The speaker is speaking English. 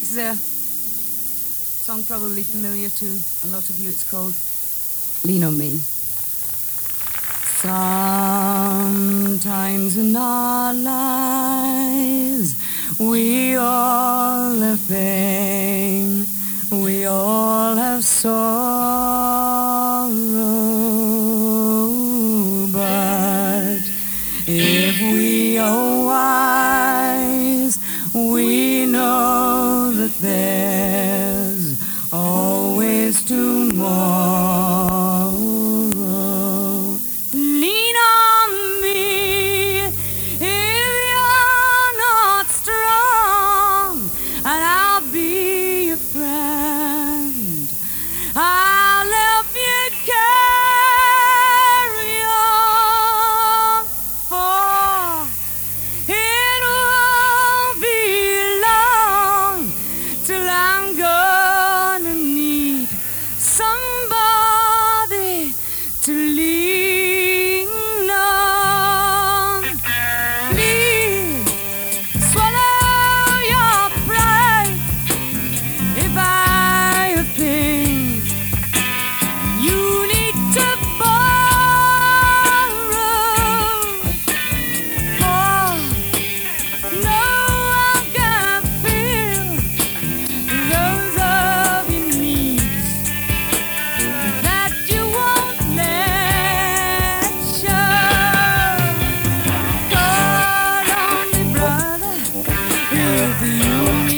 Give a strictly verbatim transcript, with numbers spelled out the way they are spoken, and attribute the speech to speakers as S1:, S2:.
S1: This is a song probably familiar to a lot of you. It's called Lean on Me. Sometimes in our lives we all have pain, we all have sorrow, but if we are wise, we know that there's always tomorrow. Lean on me if you're not strong, and I'll be your friend. I'll help you carry on, for it won't be long till I'm gonna need somebody to lean on. Please swallow your pride if I have things you need to borrow. For no one can fill those of your needs that you won't let show. Call on me, brother, if you